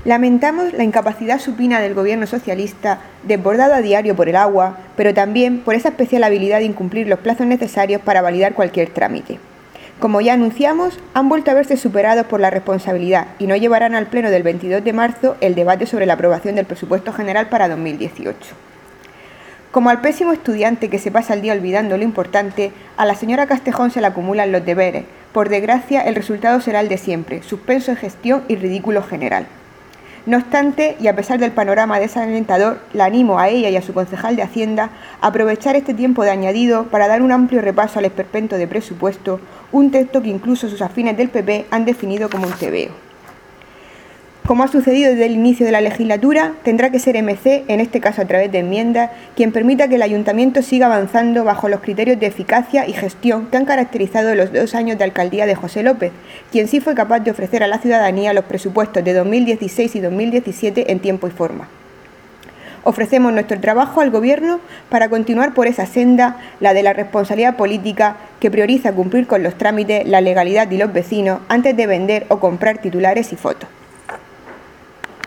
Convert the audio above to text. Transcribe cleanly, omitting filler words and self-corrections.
Lamentamos la incapacidad supina del gobierno socialista, desbordado a diario por el agua, pero también por esa especial habilidad de incumplir los plazos necesarios para validar cualquier trámite. Como ya anunciamos, han vuelto a verse superados por la responsabilidad y no llevarán al Pleno del 22 de marzo el debate sobre la aprobación del presupuesto general para 2018. Como al pésimo estudiante que se pasa el día olvidando lo importante, a la señora Castejón se le acumulan los deberes. Por desgracia, el resultado será el de siempre, suspenso de gestión y ridículo general. No obstante, y a pesar del panorama desalentador, la animo a ella y a su concejal de Hacienda a aprovechar este tiempo de añadido para dar un amplio repaso al esperpento de presupuesto, un texto que incluso sus afines del PP han definido como un tebeo. Como ha sucedido desde el inicio de la legislatura, tendrá que ser MC, en este caso a través de enmiendas, quien permita que el Ayuntamiento siga avanzando bajo los criterios de eficacia y gestión que han caracterizado los 2 años de alcaldía de José López, quien sí fue capaz de ofrecer a la ciudadanía los presupuestos de 2016 y 2017 en tiempo y forma. Ofrecemos nuestro trabajo al Gobierno para continuar por esa senda, la de la responsabilidad política, que prioriza cumplir con los trámites, la legalidad y los vecinos antes de vender o comprar titulares y fotos.